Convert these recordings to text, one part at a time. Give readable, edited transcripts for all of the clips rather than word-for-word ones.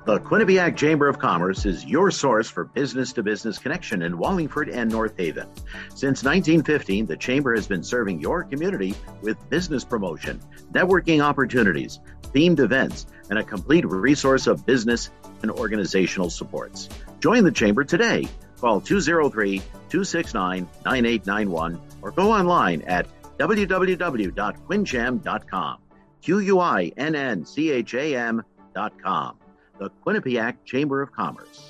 The Quinnipiac Chamber of Commerce is your source for business-to-business connection in Wallingford and North Haven. Since 1915, the Chamber has been serving your community with business promotion, networking opportunities, themed events, and a complete resource of business and organizational supports. Join the Chamber today. Call 203-269-9891 or go online at www.quincham.com. QUINNCHAM.com. The Quinnipiac Chamber of Commerce.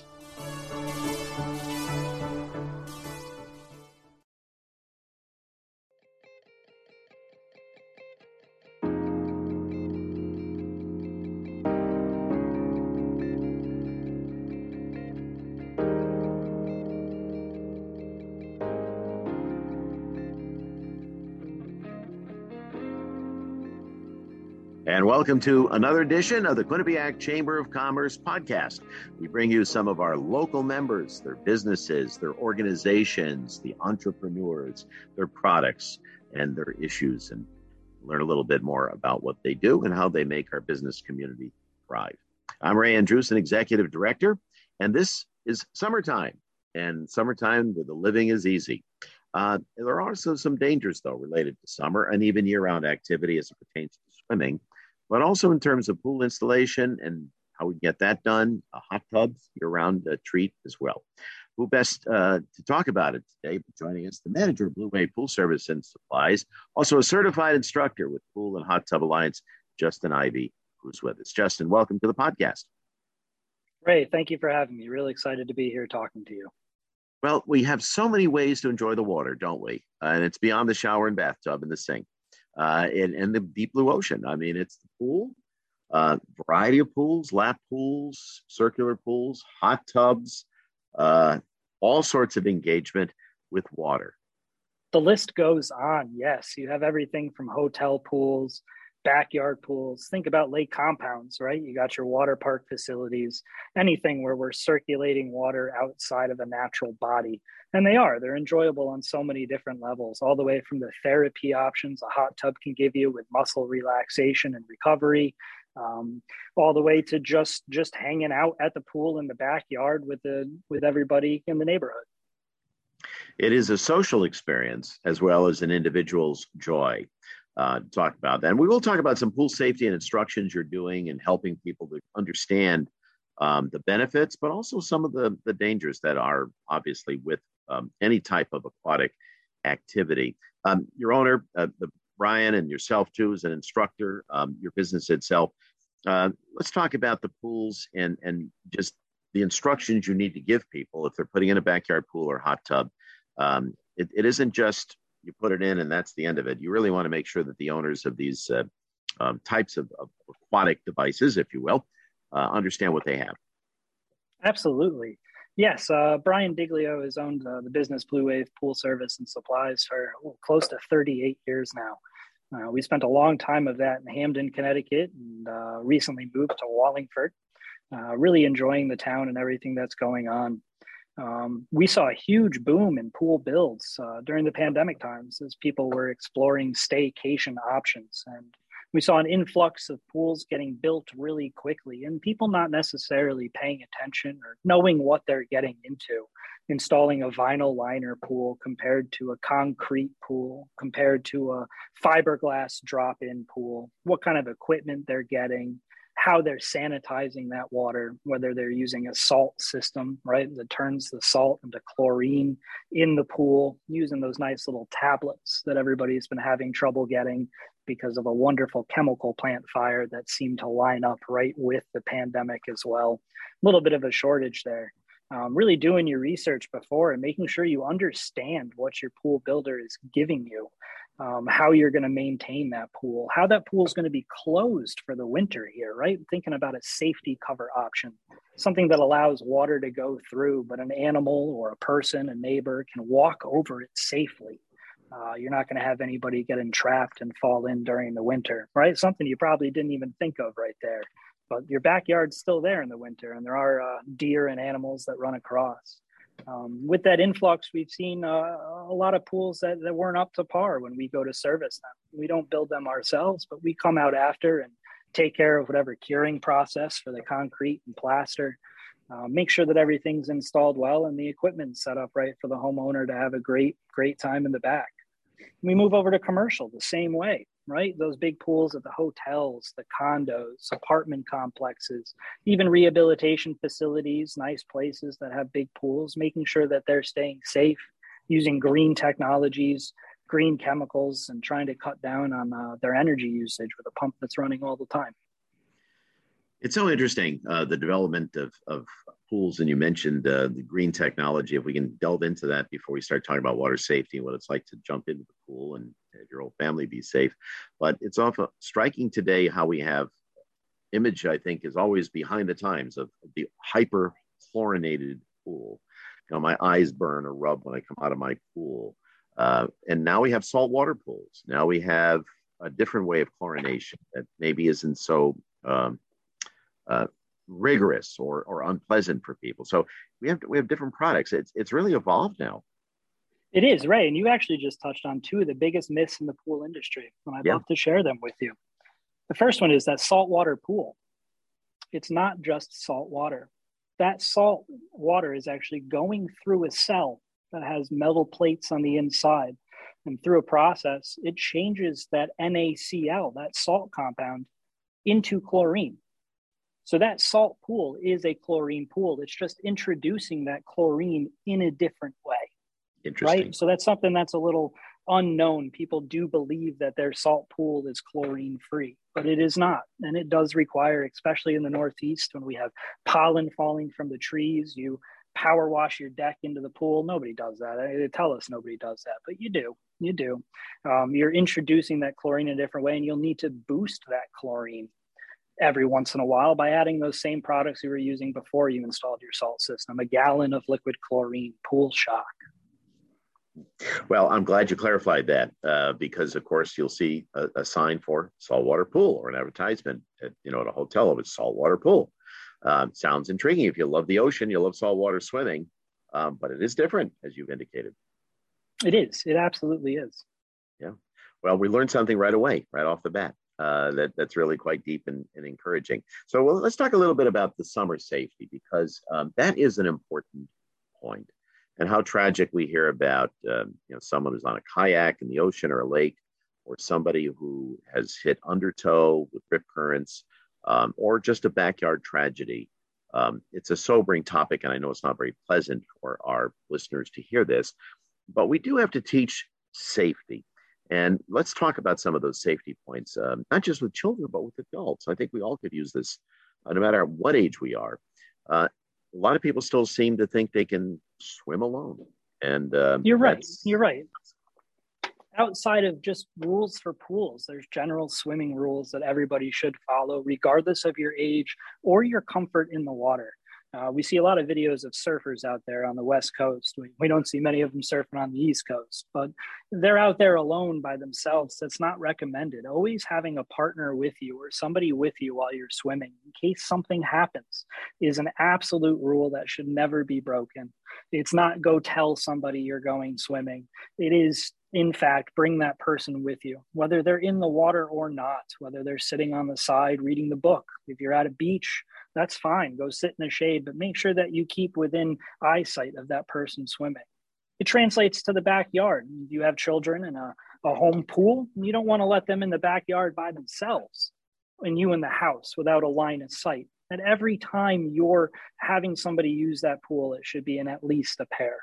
And welcome to another edition of the Quinnipiac Chamber of Commerce podcast. We bring you some of our local members, their businesses, their organizations, the entrepreneurs, their products, and their issues, and learn a little bit more about what they do and how they make our business community thrive. I'm Ray Andrewson, Executive Director, and this is summertime. And summertime where the living is easy. There are also some dangers, though, related to summer and even year-round activity as it pertains to swimming, but also in terms of pool installation and how we get that done, a hot tub year-round treat as well. Who best to talk about it today? Joining us, the manager of Blue Wave Pool Service and Supplies, also a certified instructor with Pool and Hot Tub Alliance, Justin Ivy, who's with us. Justin, welcome to the podcast. Ray, thank you for having me. Really excited to be here talking to you. Well, we have so many ways to enjoy the water, don't we? And it's beyond the shower and bathtub and the sink. And the deep blue ocean. I mean, it's the pool, variety of pools, lap pools, circular pools, hot tubs, all sorts of engagement with water. The list goes on. Yes, you have everything from hotel pools, backyard pools. Think about lake compounds, right? You got your water park facilities, anything where we're circulating water outside of a natural body. And they're enjoyable on so many different levels, all the way from the therapy options a hot tub can give you with muscle relaxation and recovery, all the way to just hanging out at the pool in the backyard with everybody in the neighborhood. It is a social experience as well as an individual's joy. Talk about that. And we will talk about some pool safety and instructions you're doing and helping people to understand the benefits, but also some of the dangers that are obviously with any type of aquatic activity. Your owner, Brian, and yourself too, as an instructor, your business itself. Let's talk about the pools and just the instructions you need to give people if they're putting in a backyard pool or hot tub. It isn't just you put it in and that's the end of it. You really want to make sure that the owners of these types of aquatic devices, if you will, understand what they have. Absolutely. Yes, Brian Diglio has owned the business Blue Wave Pool Service and Supplies for close to 38 years now. We spent a long time of that in Hamden, Connecticut, and recently moved to Wallingford, really enjoying the town and everything that's going on. We saw a huge boom in pool builds during the pandemic times as people were exploring staycation options. And we saw an influx of pools getting built really quickly and people not necessarily paying attention or knowing what they're getting into. Installing a vinyl liner pool compared to a concrete pool, compared to a fiberglass drop-in pool, what kind of equipment they're getting, how they're sanitizing that water, whether they're using a salt system, right, that turns the salt into chlorine in the pool, using those nice little tablets that everybody's been having trouble getting because of a wonderful chemical plant fire that seemed to line up right with the pandemic as well. A little bit of a shortage there. Really doing your research before and making sure you understand what your pool builder is giving you, how you're going to maintain that pool, how that pool is going to be closed for the winter here, right? Thinking about a safety cover option, something that allows water to go through, but an animal or a person, a neighbor can walk over it safely. You're not going to have anybody get entrapped and fall in during the winter, right? Something you probably didn't even think of right there. But your backyard's still there in the winter, and there are deer and animals that run across. With that influx, we've seen a lot of pools that weren't up to par when we go to service them. We don't build them ourselves, but we come out after and take care of whatever curing process for the concrete and plaster. Make sure that everything's installed well and the equipment's set up right for the homeowner to have a great time in the back. We move over to commercial the same way, right? Those big pools at the hotels, the condos, apartment complexes, even rehabilitation facilities, nice places that have big pools, making sure that they're staying safe, using green technologies, green chemicals, and trying to cut down on their energy usage with a pump that's running all the time. It's so interesting, the development of pools, and you mentioned the green technology. If we can delve into that before we start talking about water safety and what it's like to jump into the pool and have your whole family be safe. But it's often striking today how we have image, I think, is always behind the times of the hyper chlorinated pool. You know, my eyes burn or rub when I come out of my pool. And now we have saltwater pools. Now we have a different way of chlorination that maybe isn't so rigorous or unpleasant for people. So we have different products. It's really evolved now. It is, right. And you actually just touched on two of the biggest myths in the pool industry, and I'd love to share them with you. The first one is that saltwater pool. It's not just salt water. That salt water is actually going through a cell that has metal plates on the inside. And through a process, it changes that NaCl, that salt compound, into chlorine. So that salt pool is a chlorine pool. It's just introducing that chlorine in a different way. Interesting. Right? So that's something that's a little unknown. People do believe that their salt pool is chlorine free, but it is not. And it does require, especially in the Northeast, when we have pollen falling from the trees, you power wash your deck into the pool. Nobody does that. They tell us nobody does that, but you do. You do. You're introducing that chlorine in a different way, and you'll need to boost that chlorine every once in a while by adding those same products you were using before you installed your salt system. A gallon of liquid chlorine, Pool Shock. Well, I'm glad you clarified that because, of course, you'll see a sign for saltwater pool or an advertisement at a hotel of a saltwater pool. Sounds intriguing. If you love the ocean, you love saltwater swimming, but it is different, as you've indicated. It is. It absolutely is. Yeah. Well, we learned something right away, right off the bat. That's really quite deep and encouraging. So let's talk a little bit about the summer safety, because that is an important point. And how tragic we hear about someone who's on a kayak in the ocean or a lake, or somebody who has hit undertow with rip currents, or just a backyard tragedy. It's a sobering topic, and I know it's not very pleasant for our listeners to hear this, but we do have to teach safety. And let's talk about some of those safety points, not just with children, but with adults. I think we all could use this, no matter what age we are. A lot of people still seem to think they can swim alone. And you're right. You're right. Outside of just rules for pools, there's general swimming rules that everybody should follow, regardless of your age or your comfort in the water. We see a lot of videos of surfers out there on the West Coast. We don't see many of them surfing on the East Coast, but they're out there alone by themselves. That's not recommended. Always having a partner with you or somebody with you while you're swimming in case something happens is an absolute rule that should never be broken. It's not go tell somebody you're going swimming. It is, in fact, bring that person with you, whether they're in the water or not, whether they're sitting on the side reading the book. If you're at a beach, that's fine. Go sit in the shade, but make sure that you keep within eyesight of that person swimming. It translates to the backyard. If you have children in a home pool, you don't want to let them in the backyard by themselves and you in the house without a line of sight. And every time you're having somebody use that pool, it should be in at least a pair.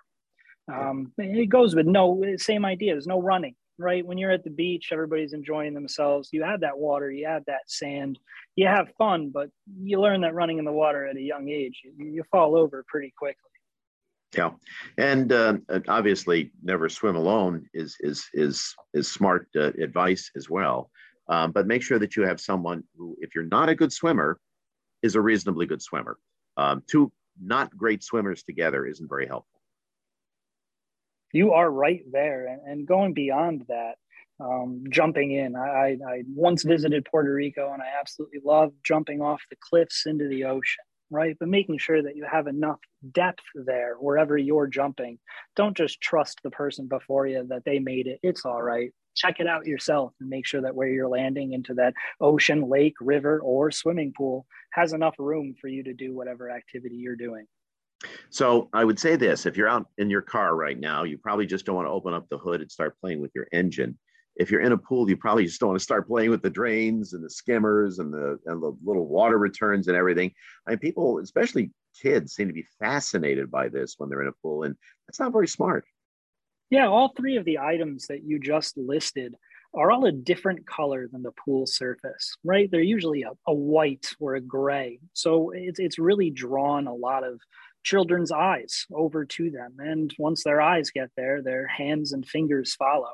It goes with same ideas, no running, right? When you're at the beach, everybody's enjoying themselves. You add that water, you add that sand, you have fun, but you learn that running in the water at a young age, you fall over pretty quickly. Yeah, and obviously, never swim alone is smart advice as well. But make sure that you have someone who, if you're not a good swimmer, is a reasonably good swimmer. Two not great swimmers together isn't very helpful. You are right there. And going beyond that, jumping in. I once visited Puerto Rico, and I absolutely love jumping off the cliffs into the ocean, right? But making sure that you have enough depth there wherever you're jumping. Don't just trust the person before you that they made it. It's all right. check it out yourself and make sure that where you're landing into that ocean, lake, river, or swimming pool has enough room for you to do whatever activity you're doing. So I would say this, if you're out in your car right now, you probably just don't want to open up the hood and start playing with your engine. If you're in a pool, you probably just don't want to start playing with the drains and the skimmers and the little water returns and everything. I mean, people, especially kids, seem to be fascinated by this when they're in a pool, and that's not very smart. Yeah, all three of the items that you just listed are all a different color than the pool surface, right? They're usually a white or a gray. So it's really drawn a lot of children's eyes over to them. And once their eyes get there, their hands and fingers follow.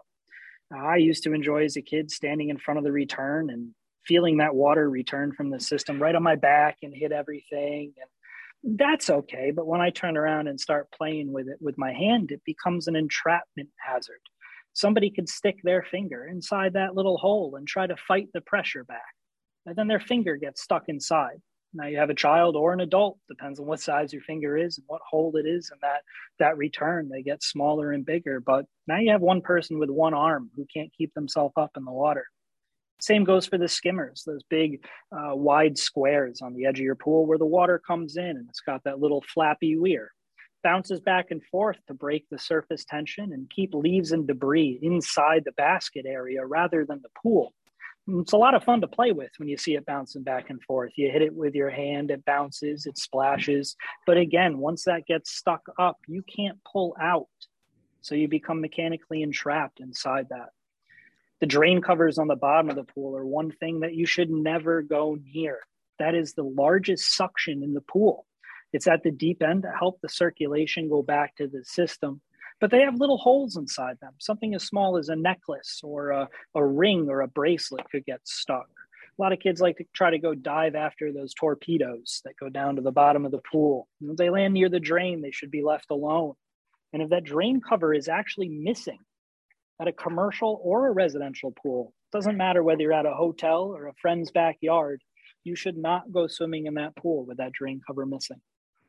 I used to enjoy as a kid standing in front of the return and feeling that water return from the system right on my back and hit everything. And that's okay. But when I turn around and start playing with it with my hand, it becomes an entrapment hazard. Somebody could stick their finger inside that little hole and try to fight the pressure back. And then their finger gets stuck inside. Now you have a child or an adult, depends on what size your finger is and what hole it is, and that return, they get smaller and bigger. But now you have one person with one arm who can't keep themselves up in the water. Same goes for the skimmers, those big wide squares on the edge of your pool where the water comes in and it's got that little flappy weir. Bounces back and forth to break the surface tension and keep leaves and debris inside the basket area rather than the pool. It's a lot of fun to play with when you see it bouncing back and forth. You hit it with your hand, it bounces, it splashes. But again, once that gets stuck up, you can't pull out. So you become mechanically entrapped inside that. The drain covers on the bottom of the pool are one thing that you should never go near. That is the largest suction in the pool. It's at the deep end to help the circulation go back to the system. But they have little holes inside them. Something as small as a necklace or a ring or a bracelet could get stuck. A lot of kids like to try to go dive after those torpedoes that go down to the bottom of the pool. If they land near the drain, they should be left alone. And if that drain cover is actually missing at a commercial or a residential pool, doesn't matter whether you're at a hotel or a friend's backyard, you should not go swimming in that pool with that drain cover missing.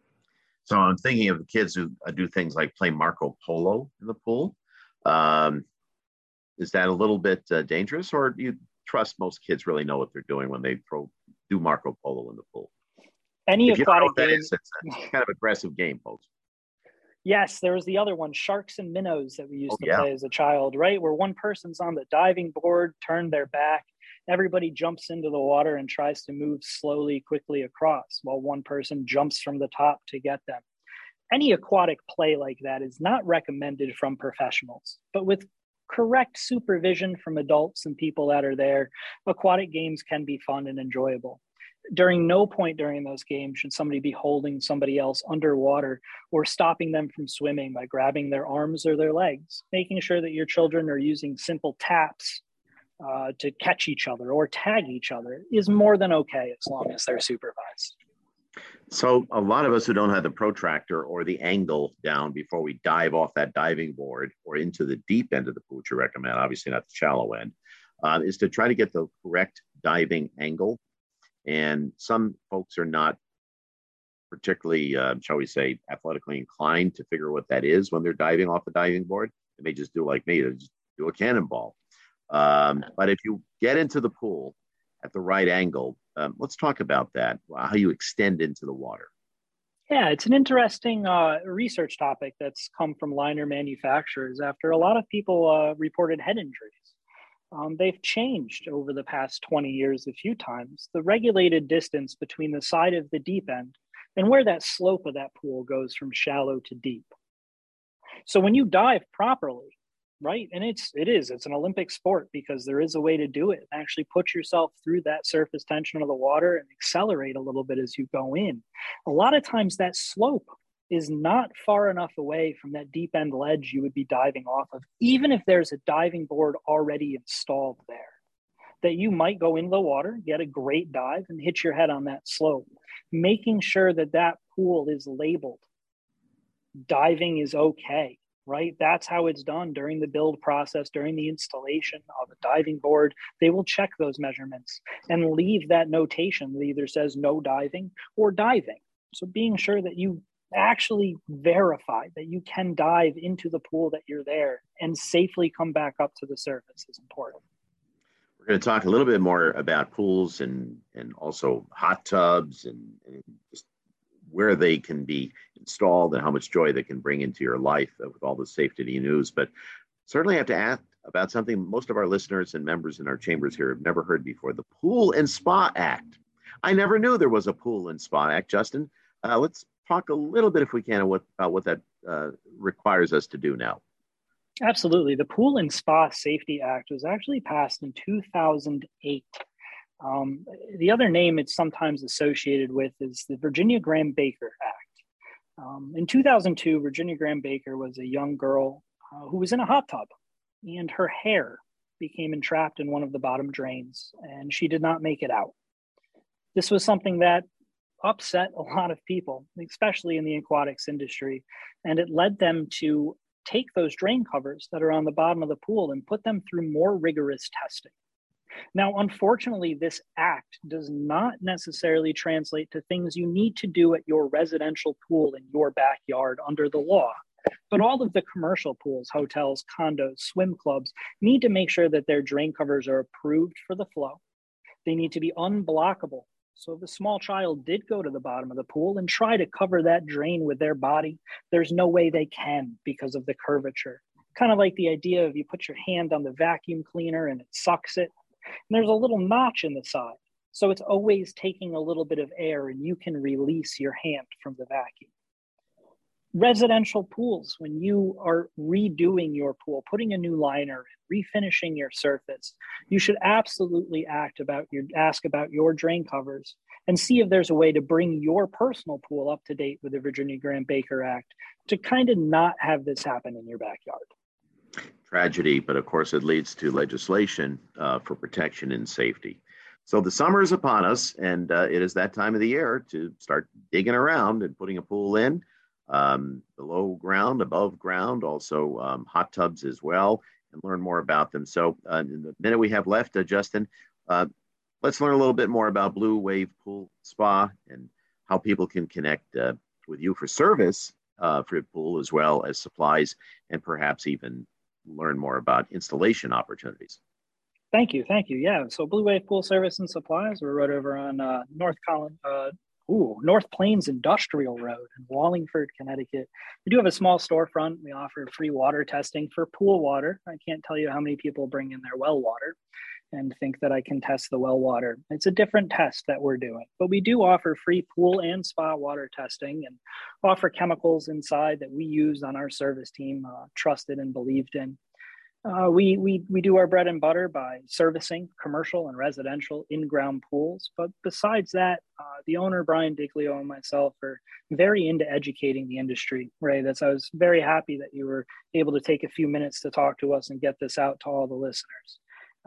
So I'm thinking of the kids who do things like play Marco Polo in the pool. Is that a little bit dangerous, or do you trust most kids really know what they're doing when they do Marco Polo in the pool? Any aquatic game. It's a kind of aggressive game, folks. Yes, there was the other one, sharks and minnows, that we used to play as a child, right? Where one person's on the diving board, turned their back, everybody jumps into the water and tries to move slowly, quickly across while one person jumps from the top to get them. Any aquatic play like that is not recommended from professionals, but with correct supervision from adults and people that are there, aquatic games can be fun and enjoyable. During no point during those games should somebody be holding somebody else underwater or stopping them from swimming by grabbing their arms or their legs. Making sure that your children are using simple taps to catch each other or tag each other is more than okay as long as they're supervised. So a lot of us who don't have the protractor or the angle down before we dive off that diving board or into the deep end of the pool, which you recommend, obviously not the shallow end, is to try to get the correct diving angle. And some folks are not particularly, shall we say, athletically inclined to figure what that is when they're diving off the diving board. They may just do like me, they just do a cannonball. But if you get into the pool at the right angle, let's talk about that, how you extend into the water. Yeah, it's an interesting research topic that's come from liner manufacturers after a lot of people reported head injuries. They've changed over the past 20 years a few times. The regulated distance between the side of the deep end and where that slope of that pool goes from shallow to deep. So when you dive properly, right, and it's an Olympic sport because there is a way to do it and actually put yourself through that surface tension of the water and accelerate a little bit as you go in. A lot of times that slope is not far enough away from that deep end ledge you would be diving off of, even if there's a diving board already installed there, that you might go into the water, get a great dive, and hit your head on that slope. Making sure that that pool is labeled. Diving is okay, right? That's how it's done during the build process, during the installation of a diving board. They will check those measurements and leave that notation that either says no diving or diving. So being sure that you actually verify that you can dive into the pool that you're there and safely come back up to the surface is important. We're going to talk a little bit more about pools and also hot tubs and just where they can be installed and how much joy they can bring into your life with all the safety news. But certainly have to ask about something most of our listeners and members in our chambers here have never heard before, the Pool and Spa Act. I never knew there was a Pool and Spa Act, Justin. Let's talk a little bit, if we can, about what that requires us to do now. Absolutely. The Pool and Spa Safety Act was actually passed in 2008. The other name it's sometimes associated with is the Virginia Graham-Baker Act. In 2002, Virginia Graham-Baker was a young girl who was in a hot tub, and her hair became entrapped in one of the bottom drains, and she did not make it out. This was something that upset a lot of people, especially in the aquatics industry, and it led them to take those drain covers that are on the bottom of the pool and put them through more rigorous testing. Now, unfortunately, this act does not necessarily translate to things you need to do at your residential pool in your backyard under the law. But all of the commercial pools, hotels, condos, swim clubs need to make sure that their drain covers are approved for the flow. They need to be unblockable. So if a small child did go to the bottom of the pool and try to cover that drain with their body, there's no way they can because of the curvature. Kind of like the idea of you put your hand on the vacuum cleaner and it sucks it. And there's a little notch in the side. So it's always taking a little bit of air and you can release your hand from the vacuum. Residential pools, when you are redoing your pool, putting a new liner, refinishing your surface, you should absolutely ask about your drain covers and see if there's a way to bring your personal pool up to date with the Virginia Graham-Baker Act to kind of not have this happen in your backyard. Tragedy, but of course it leads to legislation for protection and safety. So the summer is upon us, and it is that time of the year to start digging around and putting a pool in. Below ground, above ground, also hot tubs as well, and learn more about them. So in the minute we have left, Justin, let's learn a little bit more about Blue Wave Pool Spa and how people can connect with you for service for your pool, as well as supplies, and perhaps even learn more about installation opportunities. Thank you. Yeah, so Blue Wave Pool Service and Supplies, we're right over on North Plains Industrial Road in Wallingford, Connecticut. We do have a small storefront. We offer free water testing for pool water. I can't tell you how many people bring in their well water and think that I can test the well water. It's a different test that we're doing, but we do offer free pool and spa water testing and offer chemicals inside that we use on our service team, trusted and believed in. We do our bread and butter by servicing commercial and residential in-ground pools. But besides that, the owner, Brian Diglio, and myself are very into educating the industry, Ray. I was very happy that you were able to take a few minutes to talk to us and get this out to all the listeners.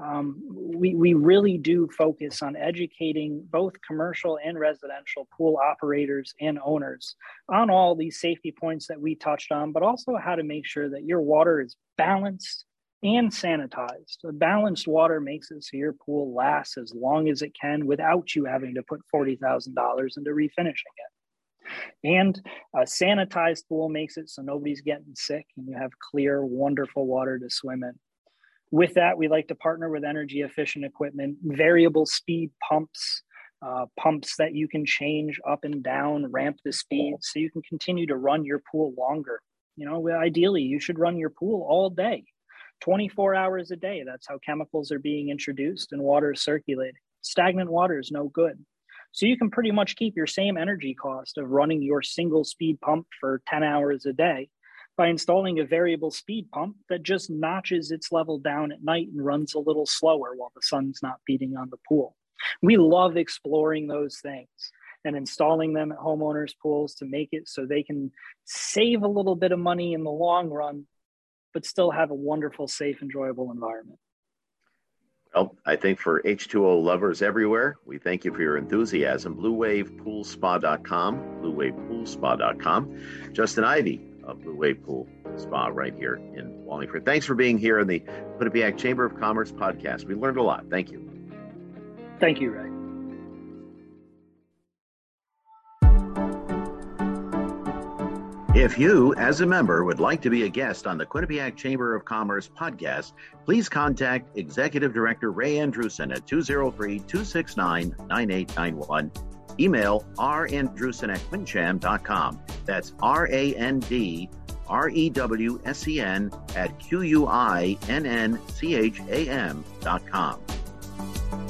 We really do focus on educating both commercial and residential pool operators and owners on all these safety points that we touched on, but also how to make sure that your water is balanced and sanitized. The balanced water makes it so your pool lasts as long as it can without you having to put $40,000 into refinishing it. And a sanitized pool makes it so nobody's getting sick and you have clear, wonderful water to swim in. With that, we like to partner with energy efficient equipment, variable speed pumps, pumps that you can change up and down, ramp the speed so you can continue to run your pool longer. Ideally, you should run your pool all day. 24 hours a day. That's how chemicals are being introduced and water is circulating. Stagnant water is no good. So you can pretty much keep your same energy cost of running your single speed pump for 10 hours a day by installing a variable speed pump that just notches its level down at night and runs a little slower while the sun's not beating on the pool. We love exploring those things and installing them at homeowners' pools to make it so they can save a little bit of money in the long run, but still have a wonderful, safe, enjoyable environment. Well, I think for H2O lovers everywhere, we thank you for your enthusiasm. BlueWavePoolSpa.com, BlueWavePoolSpa.com. Justin Ivey of Blue Wave Pool Spa right here in Wallingford. Thanks for being here on the Quinnipiac Chamber of Commerce podcast. We learned a lot. Thank you. Thank you, Ray. If you, as a member, would like to be a guest on the Quinnipiac Chamber of Commerce podcast, please contact Executive Director Ray Andrusen at 203-269-9891. Email randrusen@quincham.com. That's RANDREWSEN@QUINNCHAM.com.